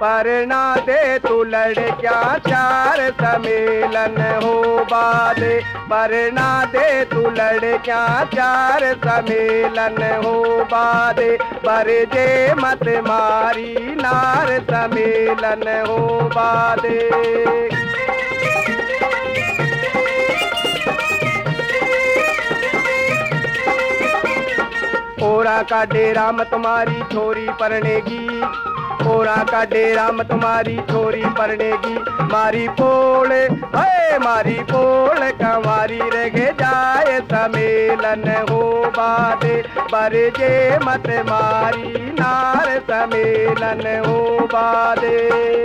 परना दे तू लड़किया चार सम्मेलन हो बादे, परना दे तू लड़किया चार सम्मेलन हो बादे, बरजे मत मारी नार सम्मेलन हो बादे। ओरा का डेरा में तुम्हारी छोरी परनेगी, ओरा का डेरा में तुम्हारी छोरी परनेगी, मारी पोल है मारी पोल कमारी रगे जाए सम्मेलन हो बादे, बरजे मत मारी नार सम्मेलन हो बादे।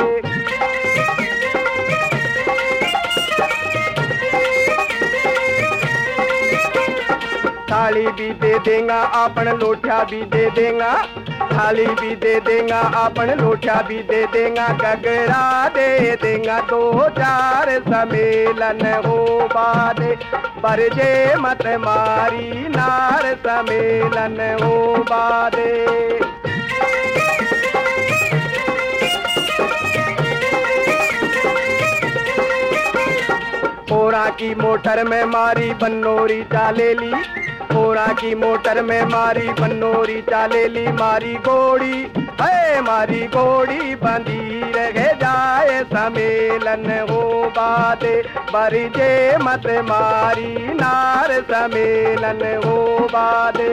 थाली भी दे देगा अपन लोठा भी दे देगा, थाली भी दे देगा अपन लोठा भी दे देगा, गगरा दे देगा दो चार सम्मेलन हो बादे, बरजे मत मारी नार सम्मेलन हो बादे। ओरा की मोटर में मारी बन्नोरी चालेली, ओरा की मोटर में मारी बन्नोरी चालेली, मारी गोड़ी है मारी गोड़ी बंधी रह जाए सम्मेलन हो बादे, बरजे मत मारी नार सम्मेलन हो बादे।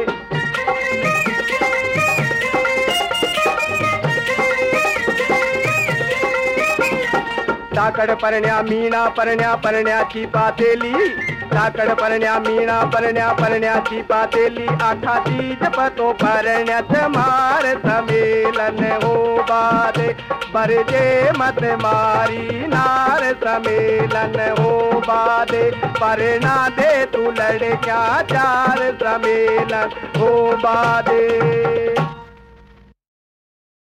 ताकड़ परण्या मीना परण्या परण्याची पातेली, ताकड़ परण्या मीना परण्याची पातेली, आखा तीज पतो परण्याच मार सम्मेलन हो बादे, बरजे मत मारी नार सम्मेलन हो बादे, परना दे तू लड़किया चार सम्मेलन हो बादे।